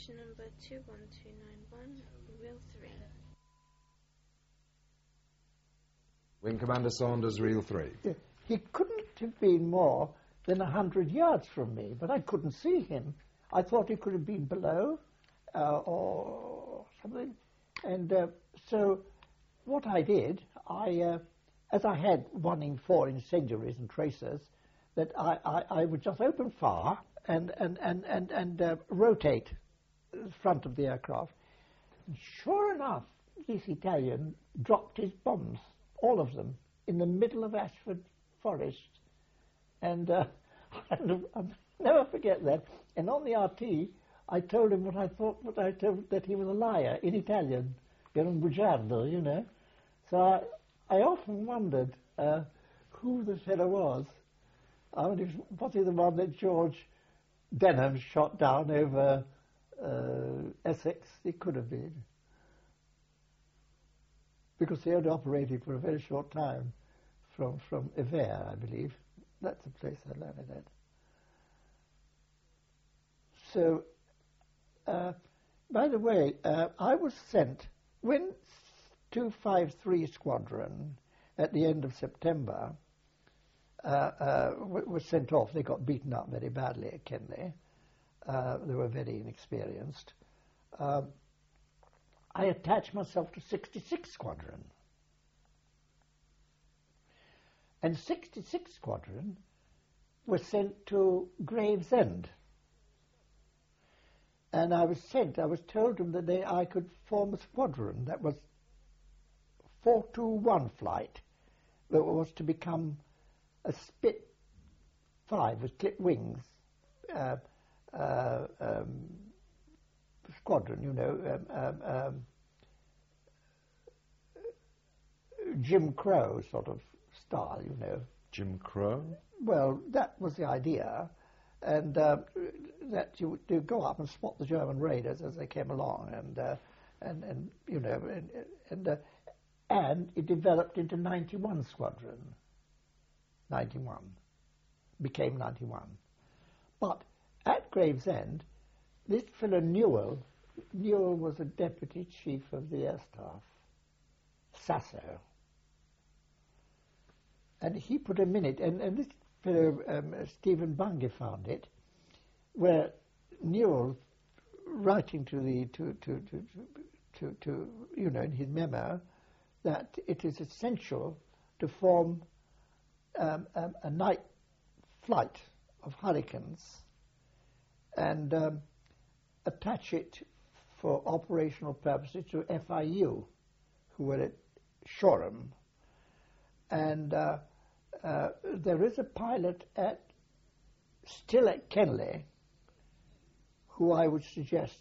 Station number 21291, Reel 3. Wing Commander Saunders, Reel 3. He couldn't have been more than 100 yards from me, but I couldn't see him. I thought he could have been below or something. And so what I did, as I had 1 in 4 incendiaries and tracers, that I would just open fire and rotate the front of the aircraft. And sure enough, this Italian dropped his bombs, all of them, in the middle of Ashford Forest. And I'll never forget that. And on the RT, I told him what I thought, that he was a liar in Italian. Era un bugiardo, you know. So I often wondered who the fellow was. I wonder, was he the one that George Denham shot down over Essex? It could have been. Because they only operated for a very short time from Evere, I believe. That's the place I learned it at. So, by the way, I was sent, when 253 Squadron, at the end of September, was sent off. They got beaten up very badly at Kenley. They were very inexperienced. I attached myself to 66 Squadron. And 66 Squadron was sent to Gravesend. And I was told them that I could form a squadron that was 421 flight, that was to become a Spit 5 with clipped wings squadron, you know, Jim Crow sort of style, you know. Jim Crow? Well, that was the idea, and that you would go up and spot the German raiders as they came along, and you know, and it developed into 91 Squadron. 91 became 91, but at Gravesend, this fellow Newell was a deputy chief of the air staff, Sasso. And he put a minute, and this fellow, Stephen Bungay, found it, where Newell, writing to you know, in his memo, that it is essential to form a night flight of Hurricanes and attach it for operational purposes to FIU, who were at Shoreham. And there is a pilot still at Kenley who I would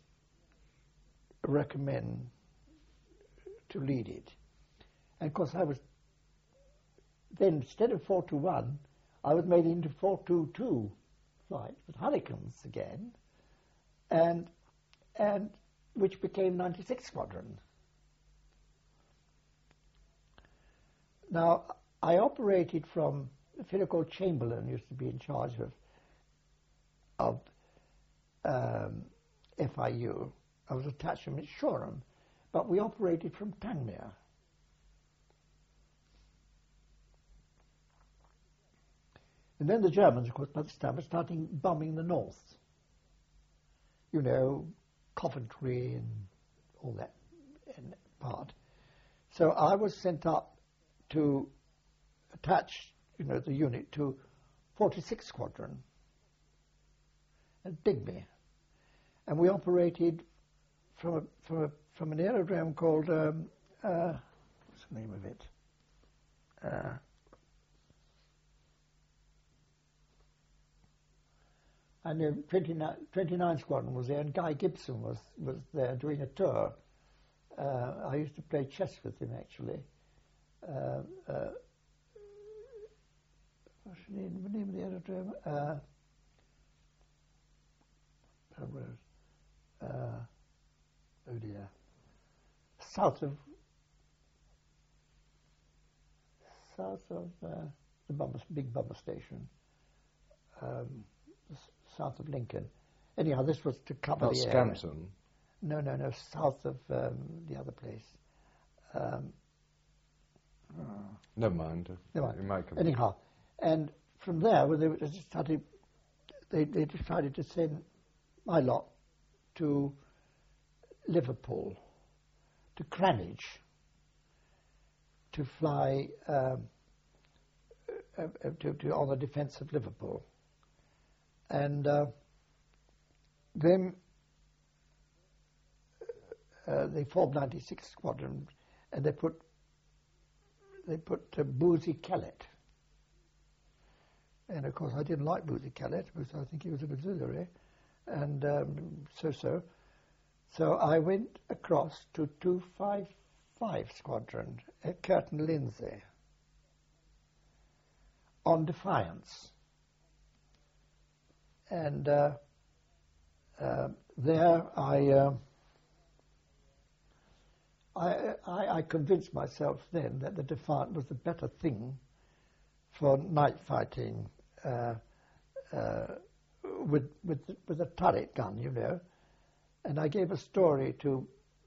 recommend to lead it. And of course I was, then instead of 421, I was made into 422 flight with Hurricanes again, and which became 96 Squadron. Now, I operated from a fellow called Chamberlain, used to be in charge of FIU. I was attached to him at Shoreham, but we operated from Tangmere. And then the Germans, of course, by this time were starting bombing the north. You know, Coventry and all that part. So I was sent up to attach, you know, the unit to 46 Squadron at Digby, and we operated from an aerodrome called what's the name of it? And the 29 Squadron was there, and Guy Gibson was there doing a tour. I used to play chess with him, actually. What's the name of the aerodrome? Oh dear. South of the big bomber station, south of Lincoln. Anyhow, this was to cover Not the area. Scampton. No, south of the other place. Never mind. Never mind. It might come. Anyhow, and from there, when they decided to send my lot to Liverpool, to Cranage, to fly on the defence of Liverpool. And then they formed 96 Squadron, and they put Boozy Kellett. And of course I didn't like Boozy Kellett because I think he was an auxiliary, and so I went across to 255 Squadron at Curtin Lindsey on Defiance. And there I convinced myself then that the Defiant was the better thing for night fighting with a turret gun, you know. And I gave a story to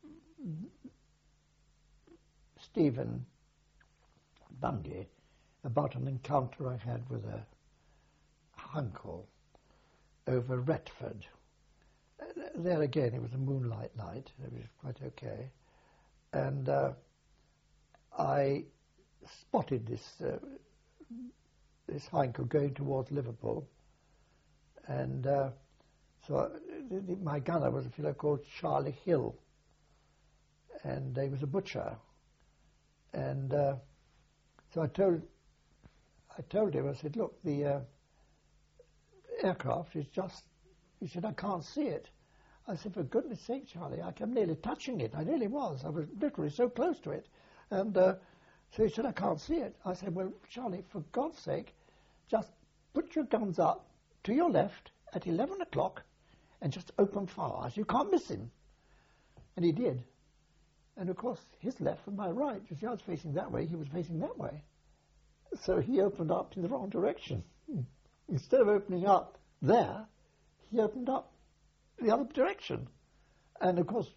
Stephen Bundy about an encounter I had with a uncle over Retford. There again, it was a moonlight night. It was quite okay. And I spotted this Heinkel going towards Liverpool. And so my gunner was a fellow called Charlie Hill. And he was a butcher. And so I told him, I said, look, the aircraft is just, he said, I can't see it. I said, for goodness sake, Charlie, I'm nearly touching it. I really was. I was literally so close to it. And so he said, I can't see it. I said, well, Charlie, for God's sake, just put your guns up to your left at 11 o'clock and just open fire. You can't miss him. And he did. And of course, his left and my right, you see, I was facing that way, he was facing that way. So he opened up in the wrong direction. Instead of opening up there, he opened up the other direction. And of course,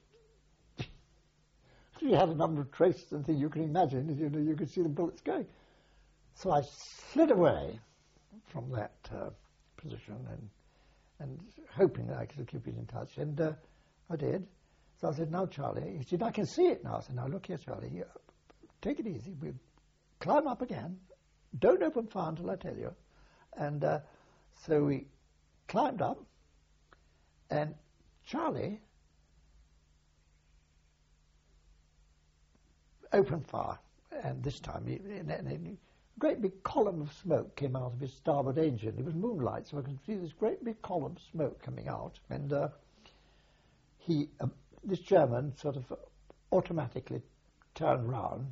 he had a number of traces and things you can imagine, you know, you could see the bullets going. So I slid away from that position and hoping that I could keep it in touch. And I did. So I said, now, Charlie, he said, I can see it now. I said, now, look here, Charlie, take it easy. We'll climb up again. Don't open fire until I tell you. And so we climbed up, and Charlie opened fire. And this time, a great big column of smoke came out of his starboard engine. It was moonlight, so I could see this great big column of smoke coming out. And this German sort of automatically turned round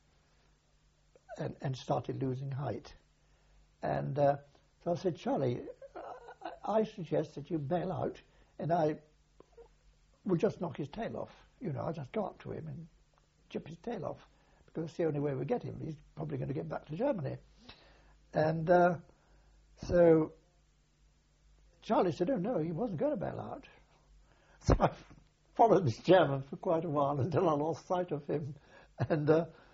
and started losing height. And so I said, Charlie, I suggest that you bail out and I will just knock his tail off. You know, I'll just go up to him and chip his tail off because it's the only way we get him. He's probably going to get back to Germany. And so Charlie said, oh no, he wasn't going to bail out. So I followed this German for quite a while until I lost sight of him. And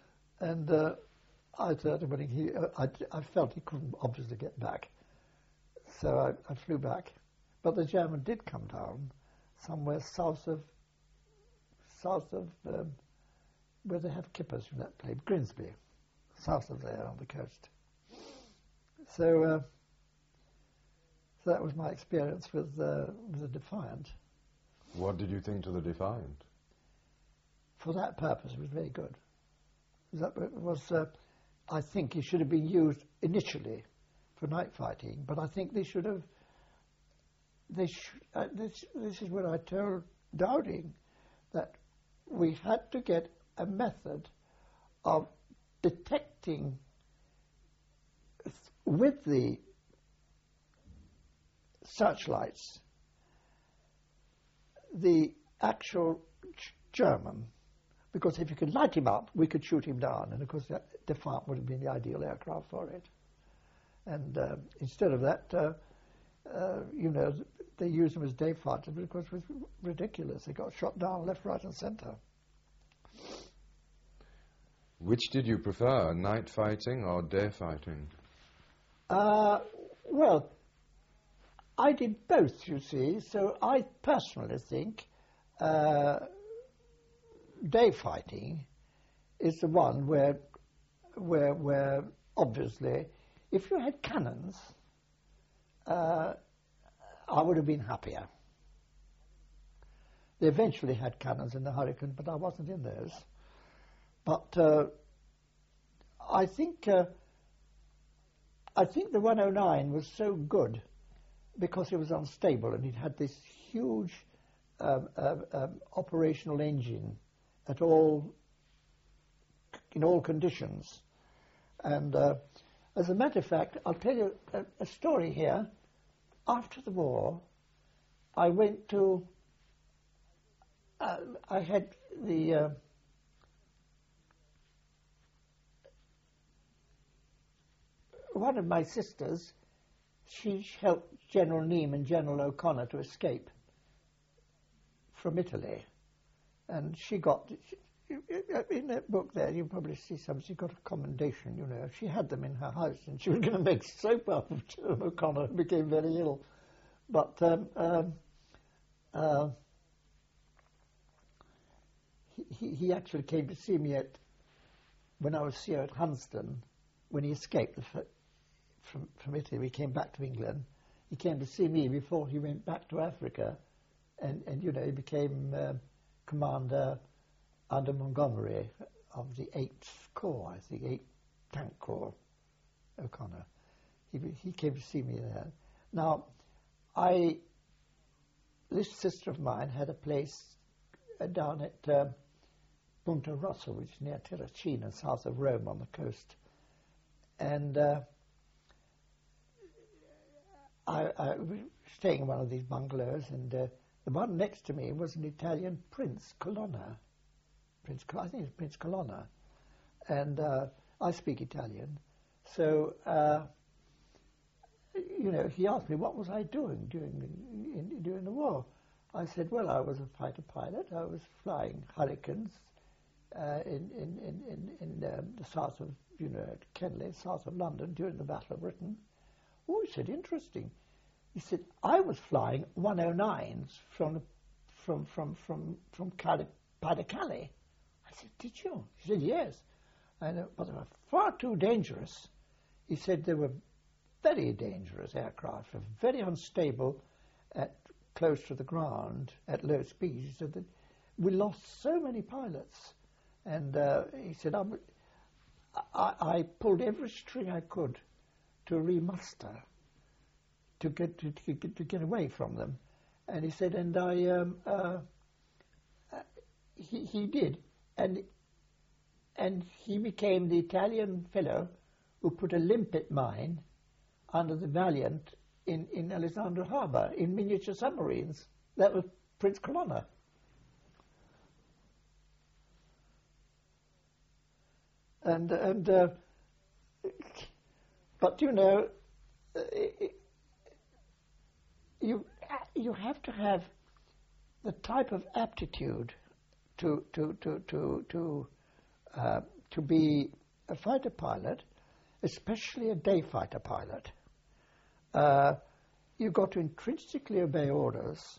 I thought when I felt he couldn't obviously get back. So I flew back. But the German did come down somewhere south of where they have kippers from that place, Grimsby, south of there on the coast. So that was my experience with the Defiant. What did you think to the Defiant? For that purpose, it was very good. I think it should have been used initially for night fighting, but I think they should have. This is what I told Dowding, that we had to get a method of detecting with the searchlights the actual German, because if you could light him up, we could shoot him down, and of course the Defiant would have been the ideal aircraft for it. And instead of that, you know, they used them as day fighters because it was ridiculous. They got shot down left, right, and centre. Which did you prefer, night fighting or day fighting? Well, I did both, you see. So I personally think day fighting is the one where obviously, if you had cannons, I would have been happier. They eventually had cannons in the Hurricane, but I wasn't in those. But I think the 109 was so good because it was unstable and it had this huge operational engine in all conditions. And as a matter of fact, I'll tell you a story here. After the war, I went to, I had the, one of my sisters, she helped General Neame and General O'Connor to escape from Italy. And she got, in that book there, you probably see some, she got a commendation, you know. She had them in her house and she was going to make soap out of General O'Connor and became very ill. But he actually came to see me when I was here at Hunsdon, when he escaped from Italy. We came back to England. He came to see me before he went back to Africa, and you know, he became commander under Montgomery of the 8th Corps, I think, 8th Tank Corps, O'Connor. He came to see me there. Now, this sister of mine had a place down at Punta Rossa, which is near Terracina, south of Rome on the coast. And I was staying in one of these bungalows, and the one next to me was an Italian Prince Colonna. I think it's Prince Colonna. And I speak Italian. So, you know, he asked me what was I doing during the war. I said, well, I was a fighter pilot. I was flying Hurricanes in the south of, you know, at Kenley, south of London, during the Battle of Britain. Oh, he said, interesting. He said, I was flying 109s from Pas-de-Calais. I said, did you? He said, yes. But they were far too dangerous. He said they were very dangerous aircraft, very unstable close to the ground at low speeds. He said that we lost so many pilots. And he said, I pulled every string I could to remuster, to get away from them. And he said, and he did. And he became the Italian fellow who put a limpet mine under the Valiant in Alessandro Harbour in miniature submarines. That was Prince Colonna. But you know, you have to have the type of aptitude to be a fighter pilot, especially a day fighter pilot. You've got to intrinsically obey orders,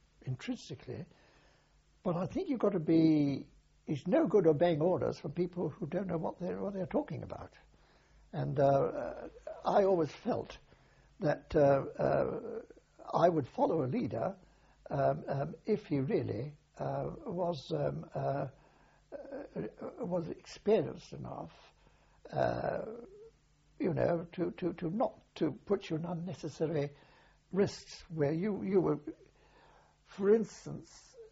but I think you've got to be. It's no good obeying orders from people who don't know what they're talking about. And I always felt that I would follow a leader if he really was experienced enough, you know, to not to put you in unnecessary risks where you were, for instance.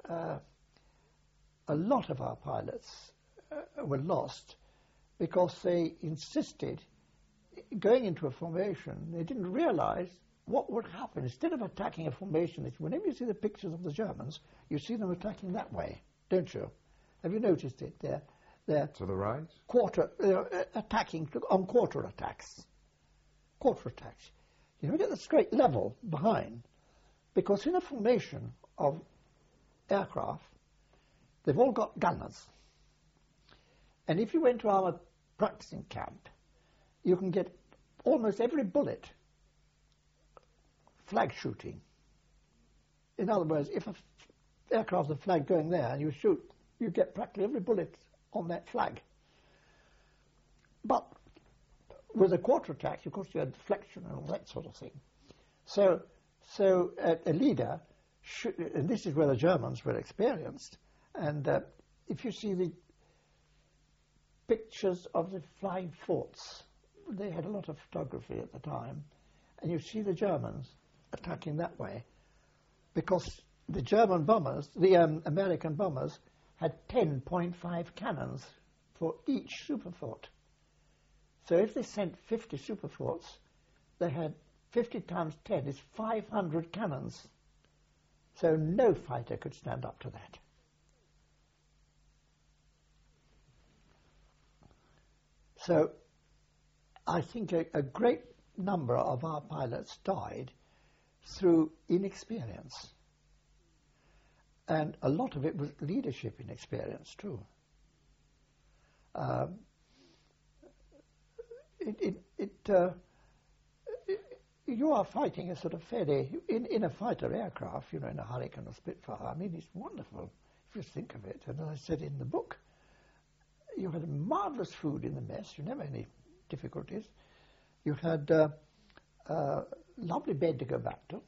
A lot of our pilots were lost because they insisted, going into a formation, they didn't realize what would happen. Instead of attacking a formation, whenever you see the pictures of the Germans, you see them attacking that way, don't you? Have you noticed it? They're to the right? Attacking on quarter attacks. You never get the straight level behind, because in a formation of aircraft, they've all got gunners. And if you went to our practicing camp, you can get almost every bullet flag shooting. In other words, if an aircraft has a flag going there and you shoot, you get practically every bullet on that flag. But with the quarter attacks, of course, you had deflection and all that sort of thing. So a leader should, and this is where the Germans were experienced, and if you see the pictures of the flying forts, they had a lot of photography at the time, and you see the Germans attacking that way, because the German bombers, the American bombers, had 10.5 cannons for each superfort. So if they sent 50 superforts, they had 50 times 10 is 500 cannons. So no fighter could stand up to that. So I think a great number of our pilots died through inexperience. And a lot of it was leadership inexperience too. You are fighting a sort of fairly, in a fighter aircraft, you know, in a Hurricane or Spitfire, I mean, it's wonderful if you think of it. And as I said in the book, you had marvellous food in the mess, you never had any difficulties. You had a lovely bed to go back to.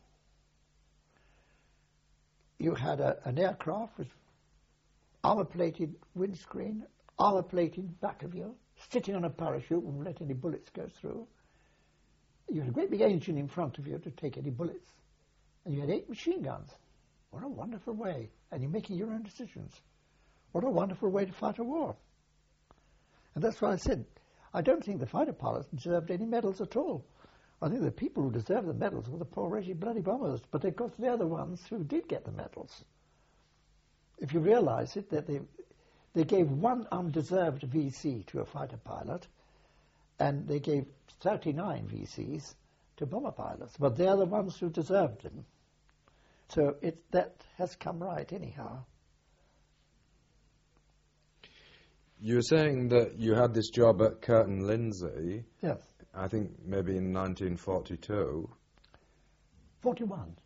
You had an aircraft with armour-plated windscreen, armour-plated back of you, sitting on a parachute, wouldn't let any bullets go through. You had a great big engine in front of you to take any bullets. And you had 8 machine guns. What a wonderful way. And you're making your own decisions. What a wonderful way to fight a war. And that's why I said, I don't think the fighter pilots deserved any medals at all. I think the people who deserved the medals were the poor wretched bloody bombers, but of course they're the ones who did get the medals. If you realise it, that they gave one undeserved VC to a fighter pilot, and they gave 39 VCs to bomber pilots, but they're the ones who deserved them. So that has come right anyhow. You were saying that you had this job at Curtin Lindsey. Yes. I think maybe in 1942. 41.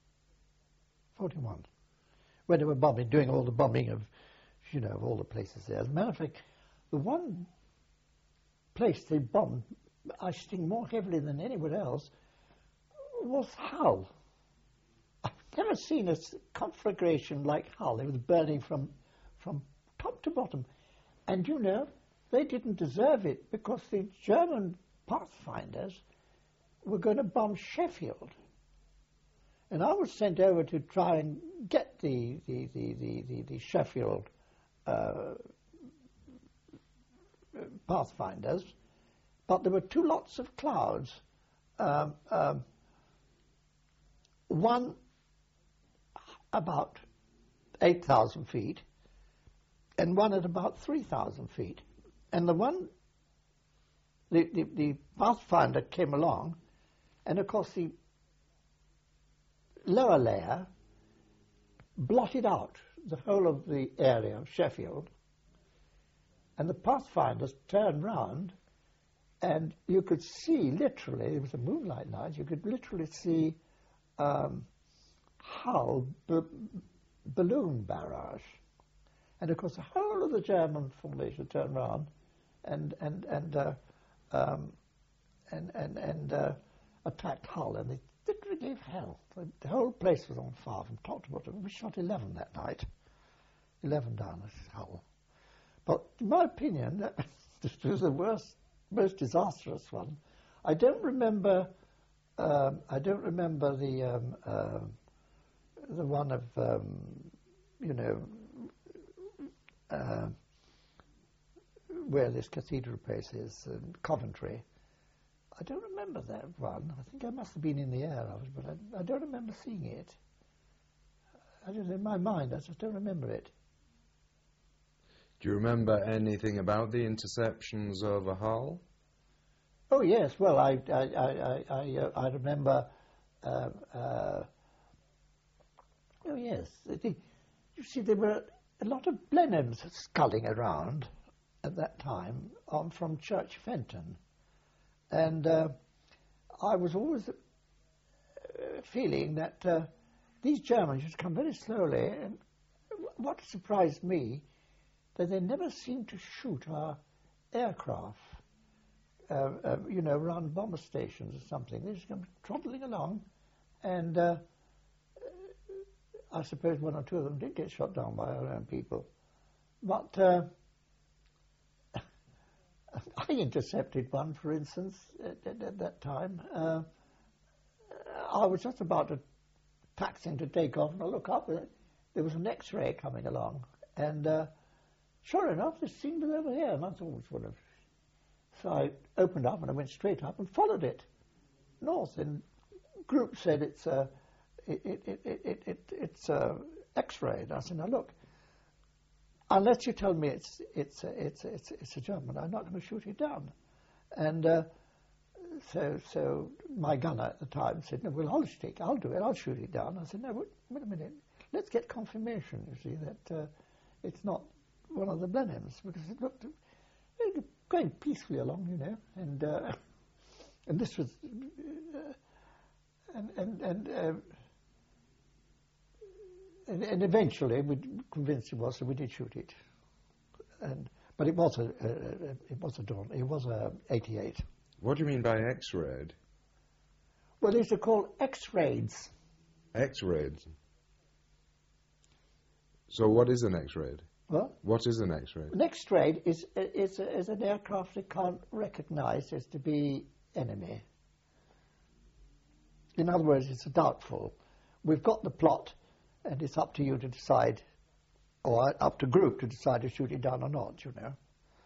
When they were bombing, doing all the bombing of, you know, of all the places there. As a matter of fact, the one place they bombed, I think more heavily than anywhere else, was Hull. I've never seen a conflagration like Hull. It was burning from top to bottom. And, you know, they didn't deserve it because the German pathfinders were going to bomb Sheffield. And I was sent over to try and get the Sheffield pathfinders, but there were 2 lots of clouds. One about 8,000 feet, and one at about 3,000 feet. And the pathfinder came along, and of course the lower layer blotted out the whole of the area of Sheffield, and the pathfinders turned round, and you could see literally, it was a moonlight night, you could literally see Hull balloon barrage. And of course the whole of the German formation turned round and attacked Hull, and they literally gave hell. The whole place was on fire from top to bottom. We shot 11 that night. 11 down at Hull. But in my opinion, this was the worst, most disastrous one. I don't remember the one of where this cathedral place is, Coventry. I don't remember that one. I think I must have been in the air of it, but I don't remember seeing it. I don't, in my mind, I just don't remember it. Do you remember anything about the interceptions over Hull? Oh yes, well I remember. Oh yes, you see there were a lot of Blenheims sculling around at that time from Church Fenton, and I was always feeling that these Germans used to come very slowly, and what surprised me, that they never seemed to shoot our aircraft, around bomber stations or something. They just come trundling along, and I suppose one or two of them did get shot down by our own people. But I intercepted one, for instance, at that time. I was just about to taxiing to take off, and I look up, and there was an X-ray coming along, and sure enough, this thing was over here, and I thought, so I opened up, and I went straight up and followed it north, and group said it's X-ray, and I said, now look, unless you tell me it's a German, I'm not going to shoot it down. And so my gunner at the time said, no, well, I'll do it, I'll shoot it down. I said, no, wait a minute, let's get confirmation, you see, that it's not one of the Blenheims, because it looked going peacefully along, you know, and this was, and eventually we convinced it was, so we did shoot it. But it was a 88. What do you mean by X-rayed? Well, these are called X-raids. X-rayed. So what is an X-raid? What? What is an X-raid? An X-raid is an aircraft that can't recognise as to be enemy. In other words, it's a doubtful. We've got the plot, and it's up to you to decide, or up to group to decide to shoot it down or not, you know.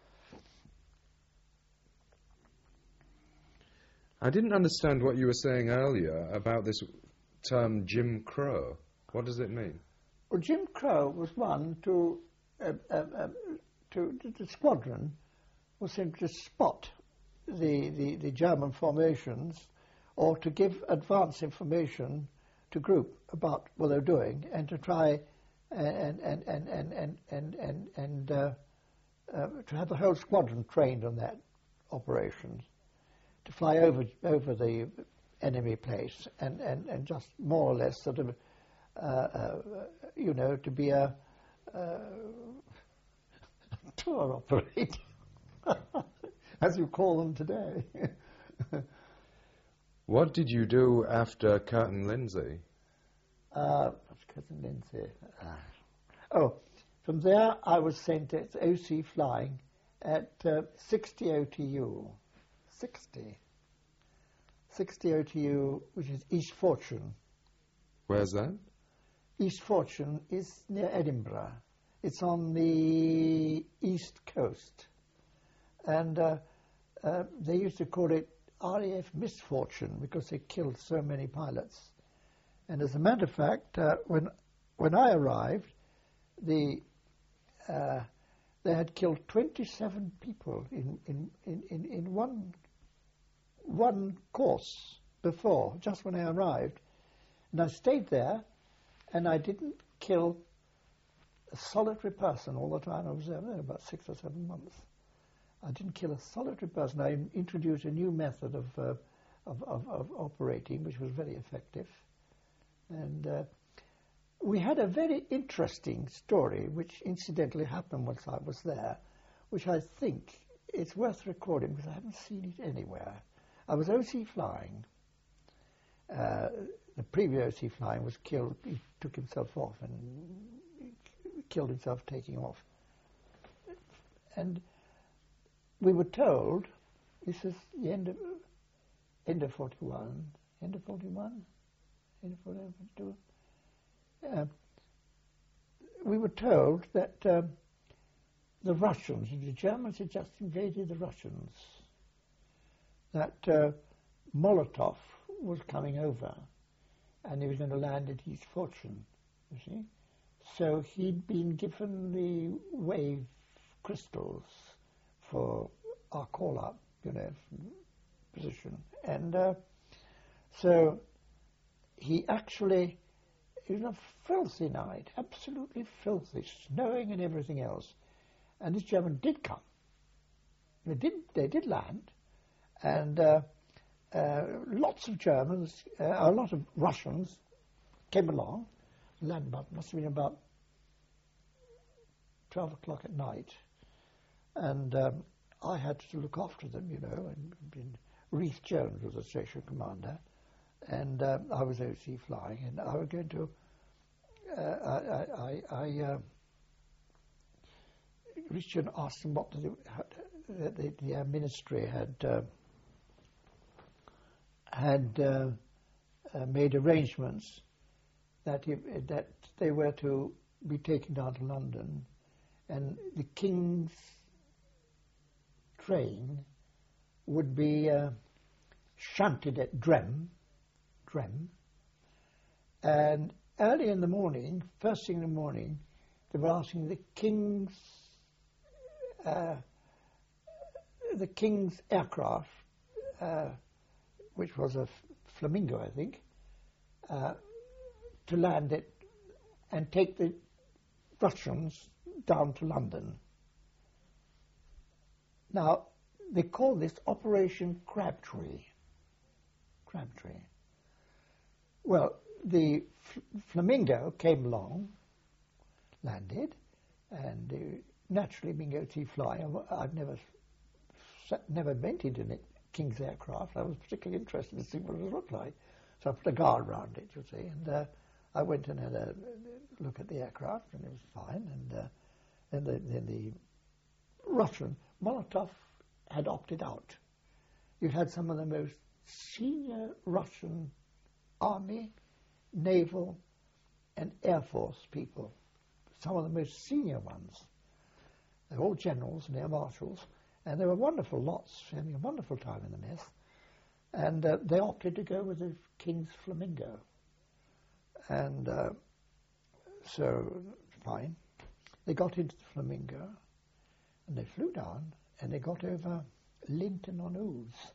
I didn't understand what you were saying earlier about this term Jim Crow. What does it mean? Well, Jim Crow was one to the squadron was sent to spot the German formations, or to give advance information to group about what they're doing, and to try and to have the whole squadron trained on that operation, to fly over the enemy place and just more or less sort of to be a tour operator, as you call them today. What did you do after Curtin Lindsey? Curtin Lindsey. From there I was sent to OC flying at 60 OTU. 60 OTU, which is East Fortune. Where's that? East Fortune is near Edinburgh. It's on the east coast. And they used to call it RAF Misfortune because they killed so many pilots. And as a matter of fact, when I arrived, they had killed 27 people in one course before, just when I arrived. And I stayed there, and I didn't kill a solitary person all the time I was there, about 6 or 7 months. I didn't kill a solitary person. I introduced a new method of operating, which was very effective. And we had a very interesting story, which incidentally happened once I was there, which I think it's worth recording because I haven't seen it anywhere. I was OC flying. The previous OC flying was killed. He took himself off and killed himself taking off. And we were told, this is the end of 41, end of 41, end of 42. We were told that the Russians, the Germans had just invaded the Russians, that Molotov was coming over, and he was going to land at East Fortune, you see. So he'd been given the wave crystals for our call-up, you know, position. And so he actually, he was a filthy night, absolutely filthy, snowing and everything else. And this German did come. They did land, and lots of Germans, a lot of Russians came along. Landed must have been about 12 o'clock at night, and I had to look after them, you know. And Reith Jones was the station commander, and I was OC flying, and I was going to. Reith Jones asked them what the ministry had made arrangements that they were to be taken down to London, and the King's train would be shunted at Drem, and early in the morning, first thing in the morning, they were asking the King's aircraft, which was a Flamingo, I think, to land it and take the Russians down to London. Now, they call this Operation Crabtree. Well, the Flamingo came along, landed, and naturally, being OT flying, I've never rented in it, King's aircraft. I was particularly interested to see what it looked like. So I put a guard around it, you see, and I went and had a look at the aircraft, and it was fine. And then the Russian, Molotov had opted out. You had some of the most senior Russian army, naval, and air force people, some of the most senior ones. They're all generals and air marshals, and they were wonderful lots, having a wonderful time in the mess. And they opted to go with the King's Flamingo. And so, fine. They got into the Flamingo, and they flew down, and they got over Linton-on-Ouse.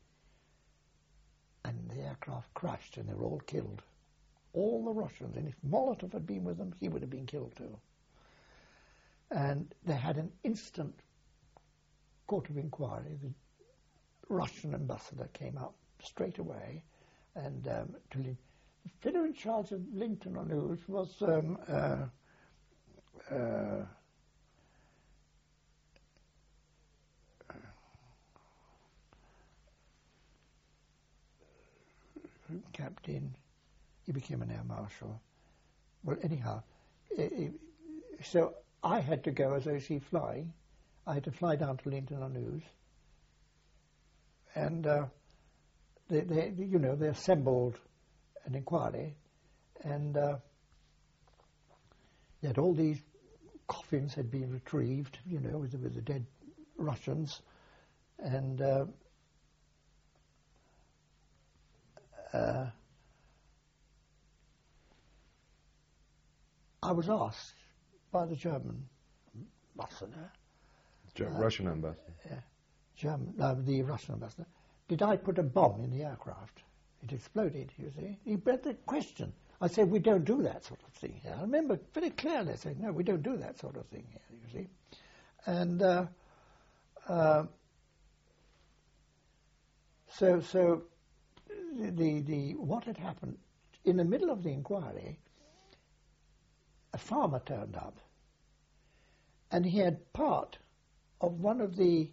And the aircraft crashed, and they were all killed. All the Russians, and if Molotov had been with them, he would have been killed too. And they had an instant court of inquiry. The Russian ambassador came up straight away, and the fellow in charge of Linton-on-Ouse was captain. He became an air marshal. Well, anyhow, so I had to go as OC flying. I had to fly down to Linton-on-Ouse, and they assembled an inquiry, and yet all these coffins had been retrieved, with the dead Russians, and I was asked by the German ambassador, Russian ambassador, the Russian ambassador, did I put a bomb in the aircraft? It exploded, you see. He read the question. I said, we don't do that sort of thing here. I remember very clearly saying, no, we don't do that sort of thing here, you see. And so what had happened, in the middle of the inquiry, a farmer turned up, and he had part of one of the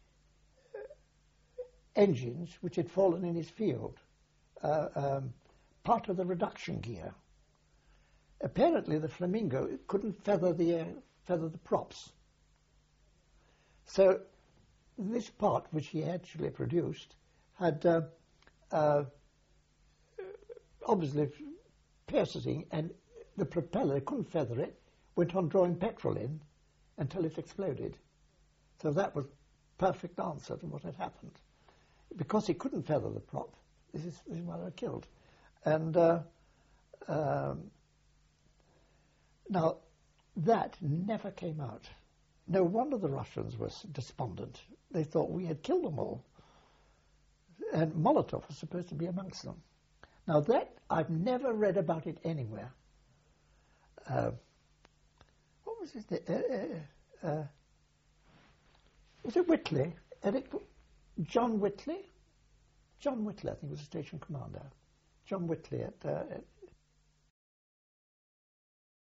engines which had fallen in his field, part of the reduction gear. Apparently the Flamingo couldn't feather the props. So this part, which he actually produced, had obviously piercing, and the propeller couldn't feather it, went on drawing petrol in until it exploded. So that was perfect answer to what had happened. Because he couldn't feather the prop, this is what I killed. And now, that never came out. No wonder the Russians were despondent. They thought we had killed them all. and Molotov was supposed to be amongst them. Now that, I've never read about it anywhere. What was his name? Was it Whitley? John Whitley? John Whitley, I think, was the station commander. John Whitley at